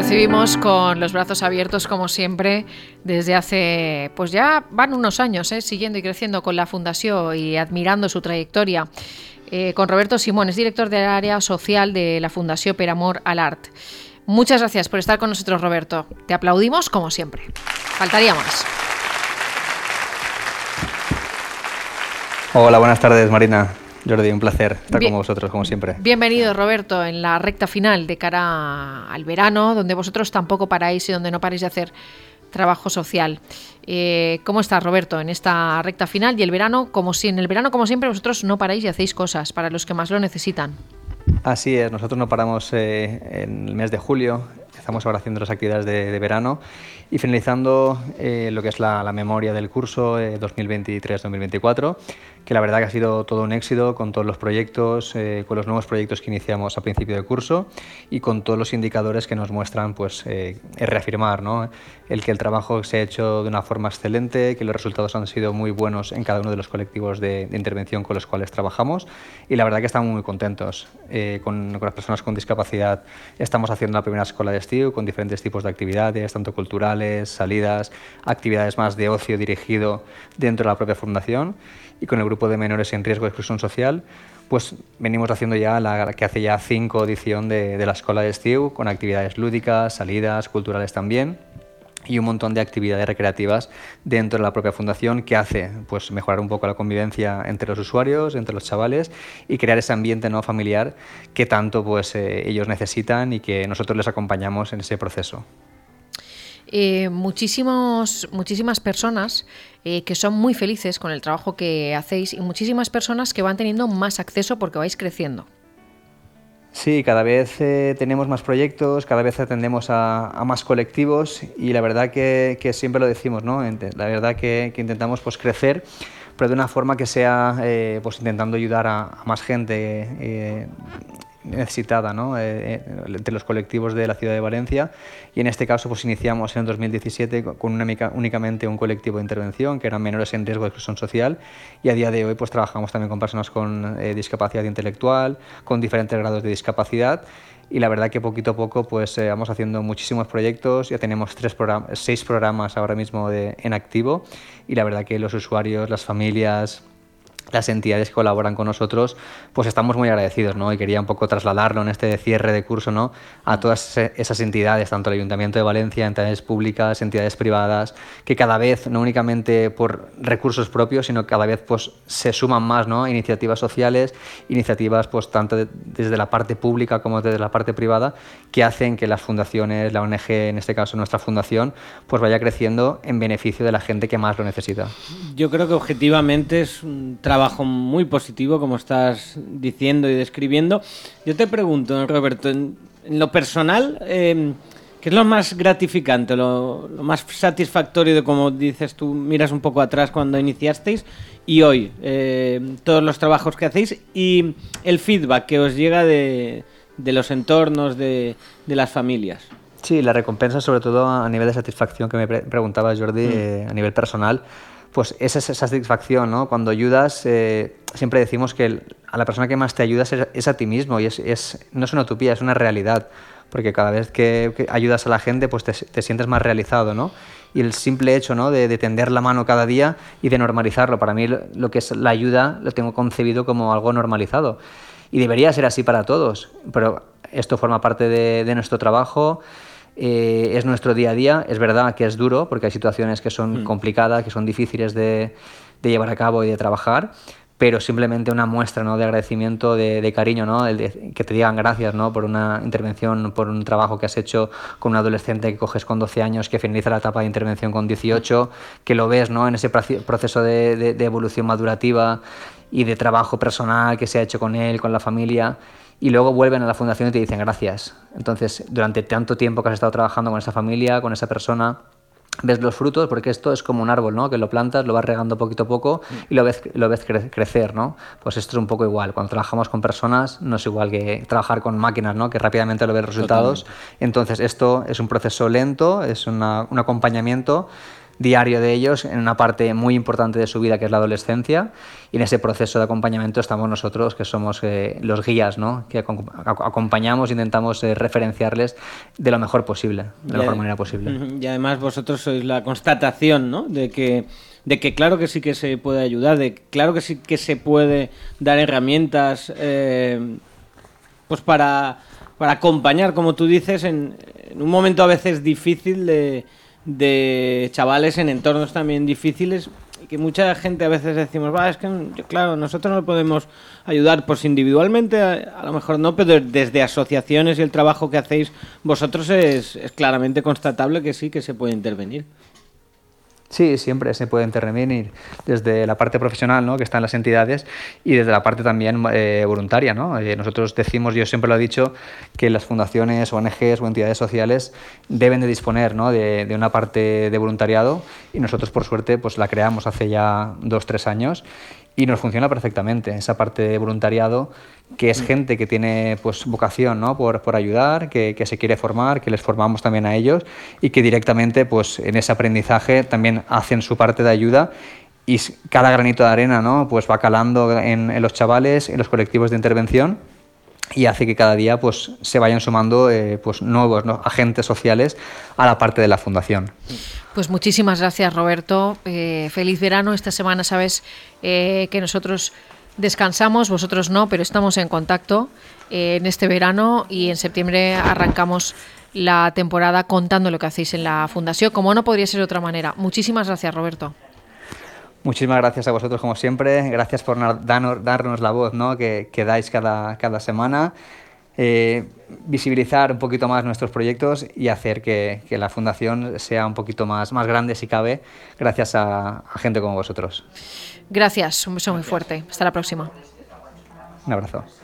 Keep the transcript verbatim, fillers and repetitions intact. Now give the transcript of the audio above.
recibimos con los brazos abiertos, como siempre, desde hace, pues ya van unos años, ¿eh? siguiendo y creciendo con la Fundación y admirando su trayectoria, eh, con Roberto Simón, es director del área social de la Fundación Per Amor a l'Art. Muchas gracias por estar con nosotros, Roberto. Te aplaudimos como siempre. Faltaría más. Hola, buenas tardes, Marina. Jordi, un placer estar Bien, con vosotros, como siempre. Bienvenido, Roberto, en la recta final de cara al verano, donde vosotros tampoco paráis y donde no paráis de hacer trabajo social. Eh, ¿Cómo estás, Roberto, en esta recta final? Y el verano, como si en el verano, como siempre, vosotros no paráis y hacéis cosas para los que más lo necesitan. Así es, nosotros no paramos eh, en el mes de julio. Estamos ahora haciendo las actividades de, de verano y finalizando eh, lo que es la, la memoria del curso eh, dos mil veintitrés dos mil veinticuatro, que la verdad que ha sido todo un éxito con todos los proyectos, eh, con los nuevos proyectos que iniciamos a principio del curso y con todos los indicadores que nos muestran, pues, eh, reafirmar, ¿no?, el que el trabajo se ha hecho de una forma excelente, que los resultados han sido muy buenos en cada uno de los colectivos de, de intervención con los cuales trabajamos y la verdad que estamos muy contentos. Eh, con, con las personas con discapacidad estamos haciendo la primera escuela de estío con diferentes tipos de actividades, tanto culturales, salidas, actividades más de ocio dirigido dentro de la propia fundación, y con el grupo de menores en riesgo de exclusión social, pues venimos haciendo ya la que hace ya cinco edición de, de la escuela de estío, con actividades lúdicas, salidas, culturales también, y un montón de actividades recreativas dentro de la propia fundación que hace, pues, mejorar un poco la convivencia entre los usuarios, entre los chavales y crear ese ambiente, ¿no?, familiar que tanto, pues, eh, ellos necesitan y que nosotros les acompañamos en ese proceso. Eh, muchísimos, muchísimas personas eh, que son muy felices con el trabajo que hacéis y muchísimas personas que van teniendo más acceso porque vais creciendo. Sí, cada vez eh, tenemos más proyectos, cada vez atendemos a, a más colectivos y la verdad que, que siempre lo decimos, ¿no? La verdad que, que intentamos, pues, crecer, pero de una forma que sea, eh, pues, intentando ayudar a, a más gente eh, necesitada, ¿no?, eh, entre los colectivos de la ciudad de Valencia, y en este caso, pues, iniciamos en el dos mil diecisiete con una, únicamente un colectivo de intervención que eran menores en riesgo de exclusión social, y a día de hoy, pues, trabajamos también con personas con eh, discapacidad intelectual, con diferentes grados de discapacidad, y la verdad que poquito a poco, pues, eh, vamos haciendo muchísimos proyectos. Ya tenemos tres programas, seis programas ahora mismo de, en activo, y la verdad que los usuarios, las familias, las entidades que colaboran con nosotros, pues estamos muy agradecidos, ¿no? Y quería un poco trasladarlo en este cierre de curso, ¿no?, a todas esas entidades, tanto el Ayuntamiento de Valencia, entidades públicas, entidades privadas, que cada vez, no únicamente por recursos propios, sino que cada vez, pues, se suman más, ¿no?, iniciativas sociales, iniciativas, pues, tanto de, desde la parte pública como desde la parte privada, que hacen que las fundaciones, la O N G, en este caso nuestra fundación, pues vaya creciendo en beneficio de la gente que más lo necesita. Yo creo que objetivamente es un trabajo muy positivo, como estás diciendo y describiendo. Yo te pregunto, Roberto, en, en lo personal, eh, ¿qué es lo más gratificante, lo, lo más satisfactorio de, como dices tú, miras un poco atrás cuando iniciasteis y hoy, eh, todos los trabajos que hacéis y el feedback que os llega de, de los entornos, de, de las familias? Sí, la recompensa, sobre todo a nivel de satisfacción que me pre- preguntabas, Jordi, mm. eh, a nivel personal, pues esa es esa satisfacción, ¿no? Cuando ayudas, eh, siempre decimos que el, a la persona que más te ayudas es, es a ti mismo, y es, es, no es una utopía, es una realidad, porque cada vez que, que ayudas a la gente, pues te, te sientes más realizado, ¿no? Y el simple hecho, ¿no?, de, de tender la mano cada día y de normalizarlo, para mí lo, lo que es la ayuda lo tengo concebido como algo normalizado, y debería ser así para todos, pero esto forma parte de, de nuestro trabajo. Eh, es nuestro día a día. Es verdad que es duro porque hay situaciones que son mm. complicadas, que son difíciles de, de llevar a cabo y de trabajar, pero simplemente una muestra, ¿no?, de agradecimiento, de, de cariño, ¿no?, el de, que te digan gracias, ¿no?, por una intervención, por un trabajo que has hecho con un adolescente que coges con doce años, que finaliza la etapa de intervención con dieciocho, que lo ves, ¿no?, en ese proceso de, de, de evolución madurativa y de trabajo personal que se ha hecho con él, con la familia, y luego vuelven a la fundación y te dicen gracias. Entonces, durante tanto tiempo que has estado trabajando con esa familia, con esa persona, ves los frutos, porque esto es como un árbol, ¿no?, que lo plantas, lo vas regando poquito a poco y lo ves, lo ves cre- crecer, ¿no? Pues esto es un poco igual. Cuando trabajamos con personas no es igual que trabajar con máquinas, ¿no?, que rápidamente lo ves resultados. Totalmente. Entonces, esto es un proceso lento, es una, un acompañamiento, diario de ellos en una parte muy importante de su vida, que es la adolescencia, y en ese proceso de acompañamiento estamos nosotros, que somos eh, los guías, ¿no? Que ac acompañamos, intentamos eh, referenciarles de lo mejor posible, de la mejor manera posible. Y además vosotros sois la constatación, ¿no? de que de que claro que sí que se puede ayudar, de que claro que sí que se puede dar herramientas eh, pues para, para acompañar, como tú dices, en, en un momento a veces difícil de, de chavales en entornos también difíciles, y que mucha gente a veces decimos, va, es que claro, nosotros no podemos ayudar, pues individualmente a, a lo mejor no, pero desde asociaciones y el trabajo que hacéis vosotros es, es claramente constatable que sí que se puede intervenir. Sí, siempre se puede intervenir desde la parte profesional, ¿no? Que está en las entidades, y desde la parte también eh, voluntaria, ¿no? Eh, nosotros decimos, yo siempre lo he dicho, que las fundaciones, O N Ges o entidades sociales deben de disponer, ¿no? de, de una parte de voluntariado, y nosotros por suerte pues la creamos hace ya dos, tres años y nos funciona perfectamente esa parte de voluntariado, que es gente que tiene pues vocación, ¿no? por, por ayudar, que, que se quiere formar, que les formamos también a ellos, y que directamente pues en ese aprendizaje también hacen su parte de ayuda, y cada granito de arena, ¿no? Pues va calando en, en los chavales, en los colectivos de intervención, y hace que cada día pues se vayan sumando eh, pues nuevos, ¿no? agentes sociales a la parte de la fundación. Pues muchísimas gracias, Roberto. Eh, feliz verano. Esta semana sabes eh, que nosotros descansamos, vosotros no, pero estamos en contacto eh, en este verano, y en septiembre arrancamos la temporada contando lo que hacéis en la Fundación, como no podría ser de otra manera. Muchísimas gracias, Roberto. Muchísimas gracias a vosotros, como siempre. Gracias por darnos, darnos la voz, ¿no? que, que dais cada, cada semana. Eh, visibilizar un poquito más nuestros proyectos y hacer que, que la Fundación sea un poquito más, más grande, si cabe, gracias a, a gente como vosotros. Gracias, un beso muy fuerte. Hasta la próxima. Un abrazo.